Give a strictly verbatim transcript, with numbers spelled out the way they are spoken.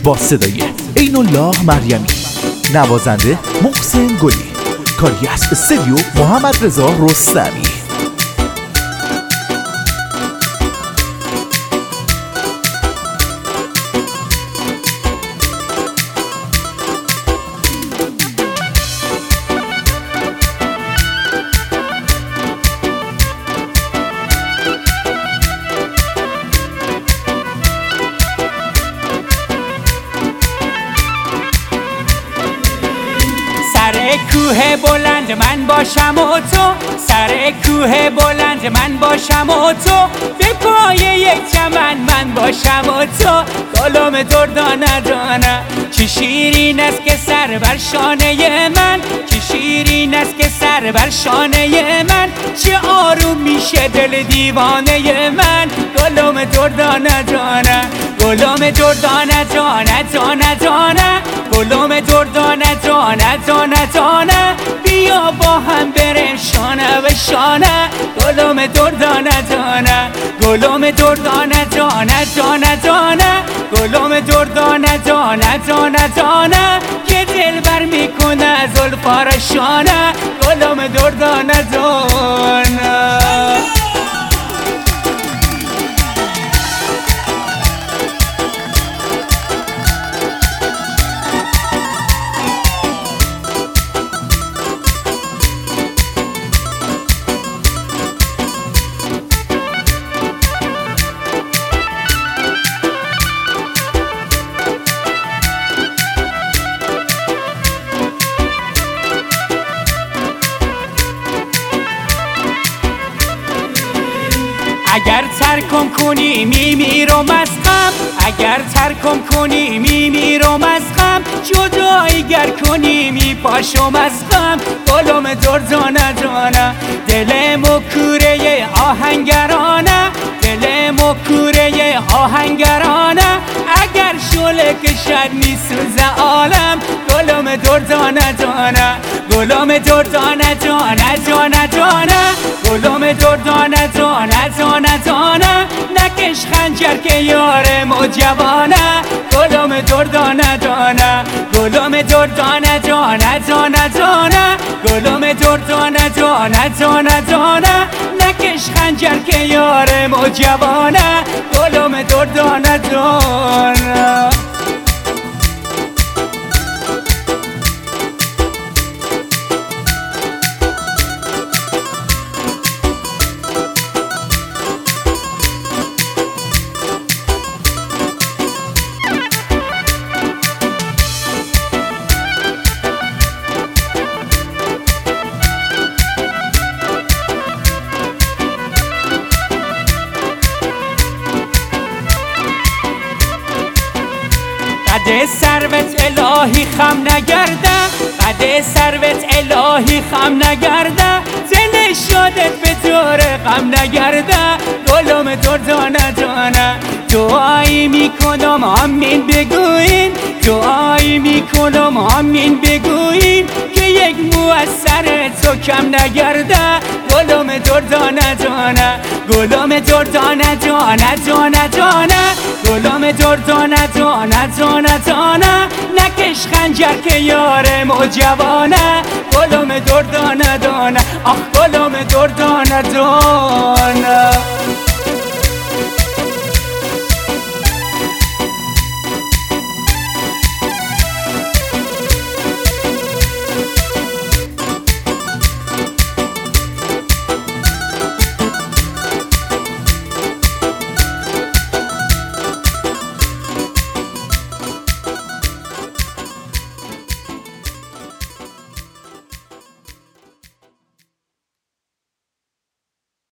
با صدای عین الله مریمی، نوازنده محسن گلی، کاری از استودیو محمد رضا رستمی. سر کوه بلند من باشم و تو، سر کوه بلند من باشم و تو، به پای یک چمن من باشم و تو، گلم دردانه دانه چه شیرین است که سر بر شانه من، چه شیرین است که سر بر شانه من، چه آروم میشه دل دیوانه من، گلم دردانه دانه، گلم دردانه دانه دانه دانه، گلم دردانه دانه دانه دانه، بیا با هم بریم شانه به شانه، گلم دردانه دانه، گلم دردانه دانه دانه دانه، گلم دردانه دانه دانه دانه، که دل بر میکنه زلفا را شانه، گلم دردانه دانه. اگر ترکم کنی میمیرم از غم، اگر ترکم کنی میمیرم از غم، جدایی گر کنی میپاشم از غم، گلم دردانه دانه، دلم و کوره آهنگرانه، دلم و کوره آهنگرانه، اگر شعله کشد میسوزه عالم، گلم دردانه دانه، گلم دردانه دانه دانه دانه، گلم دردانه دانه دانه دانه، نکش خنجر که یارم و جوانه، گلم دردانه دانه، گلم دردانه دانه دانه دانه، گلم دردانه دانه دانه دانه، نکش خنجر که یارم و جوانه، گلم دردانه دانه. قد سروت الهی خم نگرده، قد سروت الهی خم نگرده، دل شادت به طور غم نگرده، گلم دردانه دانه، دعایی میکنم آمین بگوین، دعایی میکنم آمین بگوین، که یک مو از سر تو کم نگرده، گلم دردانه دانه، گلم دردانه دانه دانه دانه، گلم دردانه دانه دانه دانه، نکش خنجر که یارم و جوانه، گلم دردانه دانه، آخ گلم دردانه دانه.